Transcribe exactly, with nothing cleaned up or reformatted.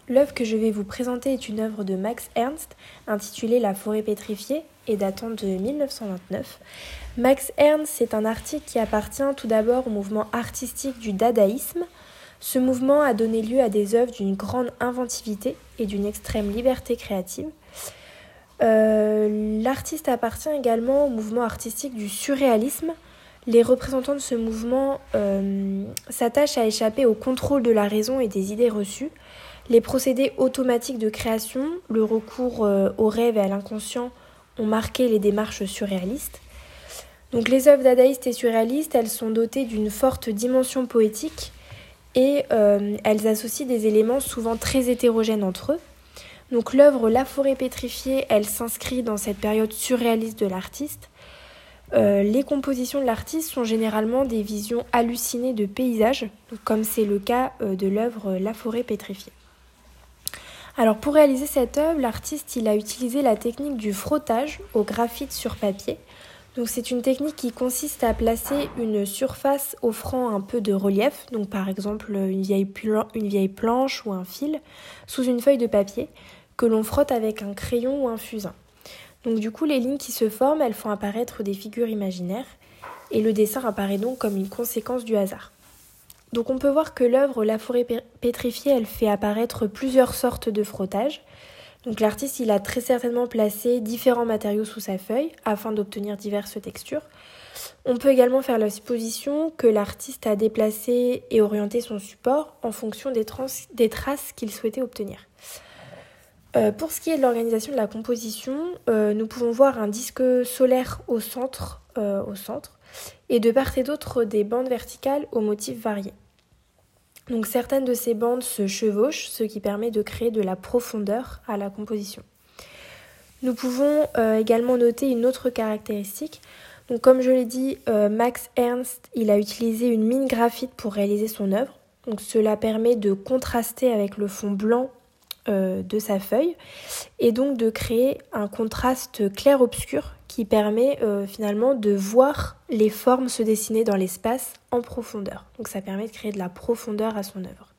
L'œuvre que je vais vous présenter est une œuvre de Max Ernst, intitulée La forêt pétrifiée et datant de mille neuf cent vingt-neuf. Max Ernst, c'est un artiste qui appartient tout d'abord au mouvement artistique du dadaïsme. Ce mouvement a donné lieu à des œuvres d'une grande inventivité et d'une extrême liberté créative. Euh, l'artiste appartient également au mouvement artistique du surréalisme. Les représentants de ce mouvement euh, s'attachent à échapper au contrôle de la raison et des idées reçues. Les procédés automatiques de création, le recours euh, au rêve et à l'inconscient ont marqué les démarches surréalistes. Donc, les œuvres dadaïstes et surréalistes, elles sont dotées d'une forte dimension poétique et euh, elles associent des éléments souvent très hétérogènes entre eux. Donc, l'œuvre La forêt pétrifiée, elle s'inscrit dans cette période surréaliste de l'artiste. Euh, les compositions de l'artiste sont généralement des visions hallucinées de paysages, comme c'est le cas euh, de l'œuvre La forêt pétrifiée. Alors pour réaliser cette œuvre, l'artiste il a utilisé la technique du frottage au graphite sur papier. Donc c'est une technique qui consiste à placer une surface offrant un peu de relief, donc par exemple une vieille, plan- une vieille planche ou un fil, sous une feuille de papier que l'on frotte avec un crayon ou un fusain. Donc du coup les lignes qui se forment, elles font apparaître des figures imaginaires et le dessin apparaît donc comme une conséquence du hasard. Donc on peut voir que l'œuvre La forêt pétrifiée, elle fait apparaître plusieurs sortes de frottage. Donc l'artiste, il a très certainement placé différents matériaux sous sa feuille afin d'obtenir diverses textures. On peut également faire la supposition que l'artiste a déplacé et orienté son support en fonction des, trans- des traces qu'il souhaitait obtenir. Euh, pour ce qui est de l'organisation de la composition, euh, nous pouvons voir un disque solaire au centre, euh, au centre et de part et d'autre des bandes verticales aux motifs variés. Donc certaines de ces bandes se chevauchent, ce qui permet de créer de la profondeur à la composition. Nous pouvons euh, également noter une autre caractéristique. Donc comme je l'ai dit, euh, Max Ernst, il a utilisé une mine graphite pour réaliser son œuvre. Donc cela permet de contraster avec le fond blanc euh, de sa feuille et donc de créer un contraste clair-obscur qui permet euh, finalement de voir les formes se dessiner dans l'espace en profondeur. Donc ça permet de créer de la profondeur à son œuvre.